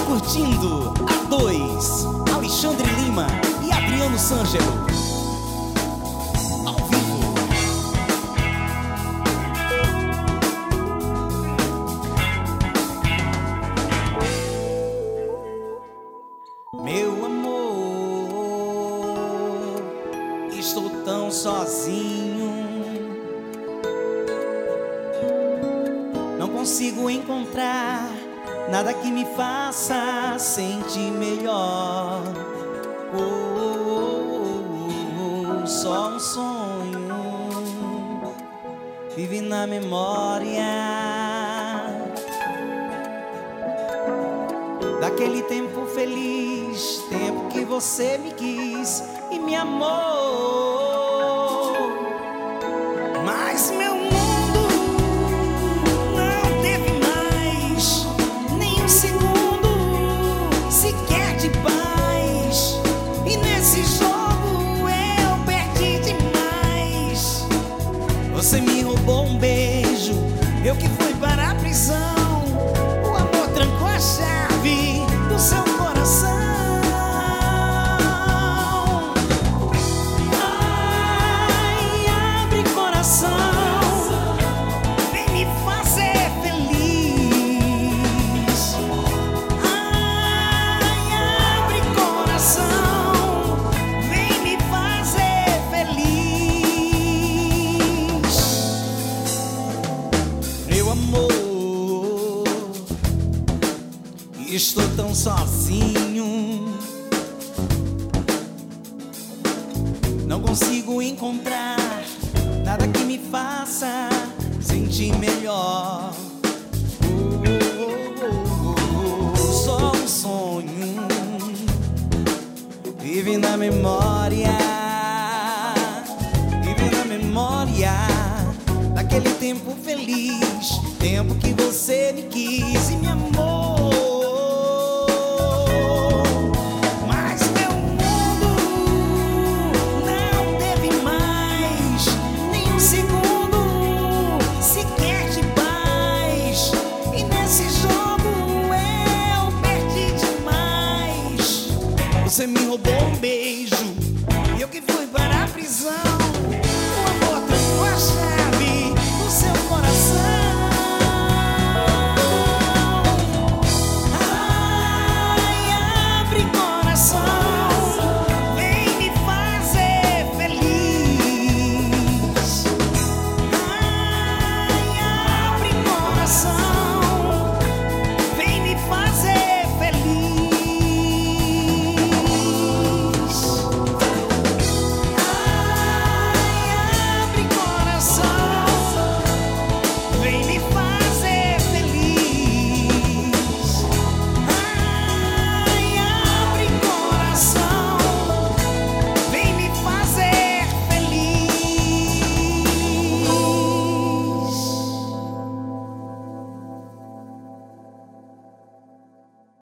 curtindo A2, Alexandre Lima e Adriano Sângelo. Ao vivo. Meu amor, estou tão sozinho. Não consigo encontrar nada que me faça sentir melhor. Só um sonho vive na memória daquele tempo feliz, tempo que você me quis e me amou. Mas meu mundo não teve mais nem um segundo sequer de paz, e nesse jogo eu perdi demais. Você me roubou um beijo, eu que fui para a prisão. O amor trancou a chave do seu coração. Ai, abre coração, vem me fazer feliz. Ai, abre coração, vem me fazer feliz. Meu amor, estou tão sozinho. Não consigo encontrar nada que me faça sentir melhor. Só um sonho vive na memória, vive na memória daquele tempo feliz, tempo que você me quis e me amou.